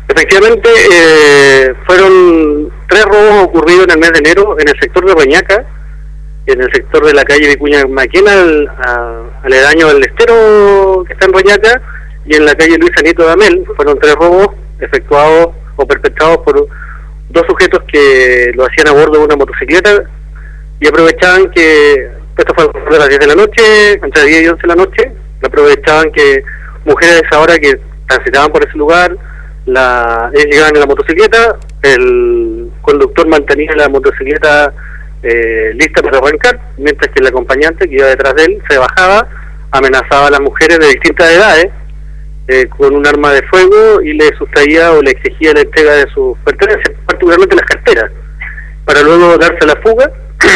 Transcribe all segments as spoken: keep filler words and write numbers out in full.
Efectivamente, eh, fueron tres robos ocurridos en el mes de enero en el sector de Reñaca, en el sector de la calle Vicuña Maquena, al, a, aledaño del estero que está en Reñaca, y en la calle Luisa Nieto de Amel. Fueron tres robos efectuados o perpetrados por dos sujetos que lo hacían a bordo de una motocicleta y aprovechaban que, esto fue a las diez de la noche, entre diez y once de la noche, aprovechaban que mujeres a esa hora que transitaban por ese lugar, la, ellos llegaban en la motocicleta, el conductor mantenía la motocicleta eh, lista para arrancar, mientras que el acompañante que iba detrás de él se bajaba, amenazaba a las mujeres de distintas edades eh, con un arma de fuego y le sustraía o le exigía la entrega de sus pertenencias, particularmente las carteras, para luego darse la fuga.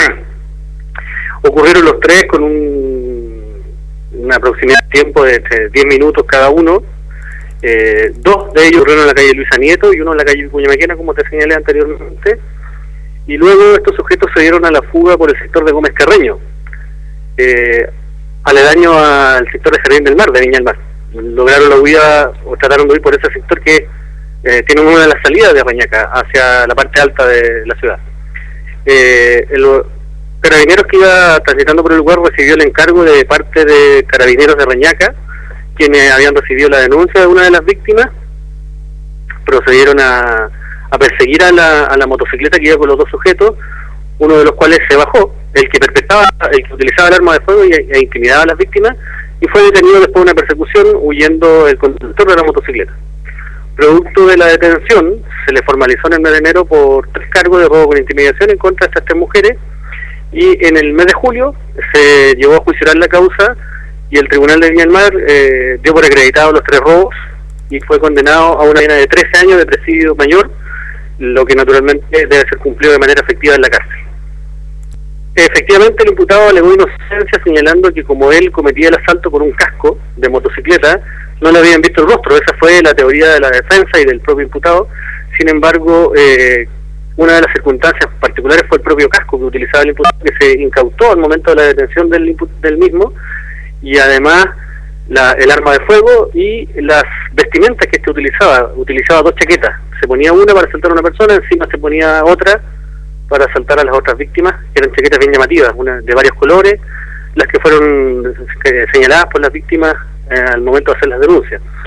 Ocurrieron los tres con un, una proximidad de tiempo de diez minutos cada uno. Eh, dos de ellos ocurrieron en la calle Luisa Nieto y uno en la calle Vicuña Maquena, como te señalé anteriormente, y luego estos sujetos se dieron a la fuga por el sector de Gómez Carreño, eh, aledaño al sector de Jardín del Mar, de Viña del Mar. Lograron la huida o trataron de huir por ese sector que eh, tiene una de las salidas de Reñaca hacia la parte alta de la ciudad. Eh, el Carabineros que iba transitando por el lugar recibió el encargo de parte de Carabineros de Reñaca, quienes habían recibido la denuncia de una de las víctimas. Procedieron a, a perseguir a la, a la motocicleta que iba con los dos sujetos, uno de los cuales se bajó, el que perpetraba, el que utilizaba el arma de fuego y, e intimidaba a las víctimas, y fue detenido después de una persecución huyendo el conductor de la motocicleta. Producto de la detención, se le formalizó en el mes de enero por tres cargos de robo con intimidación en contra de estas tres mujeres, y en el mes de julio se llevó a juiciar la causa y el Tribunal de Viña del Mar eh, dio por acreditado los tres robos y fue condenado a una pena de trece años de presidio mayor, lo que naturalmente debe ser cumplido de manera efectiva en la cárcel. Efectivamente, el imputado alegó inocencia señalando que como él cometía el asalto con un casco de motocicleta, no le habían visto el rostro. Esa fue la teoría de la defensa y del propio imputado. Sin embargo, eh, una de las circunstancias particulares fue el propio casco que utilizaba el imputado, que se incautó al momento de la detención del, del mismo, y además la, el arma de fuego y las vestimentas que este utilizaba. Utilizaba dos chaquetas, se ponía una para asaltar a una persona, encima se ponía otra para asaltar a las otras víctimas, que eran chaquetas bien llamativas, una de varios colores, las que fueron eh, señaladas por las víctimas eh, al momento de hacer las denuncias.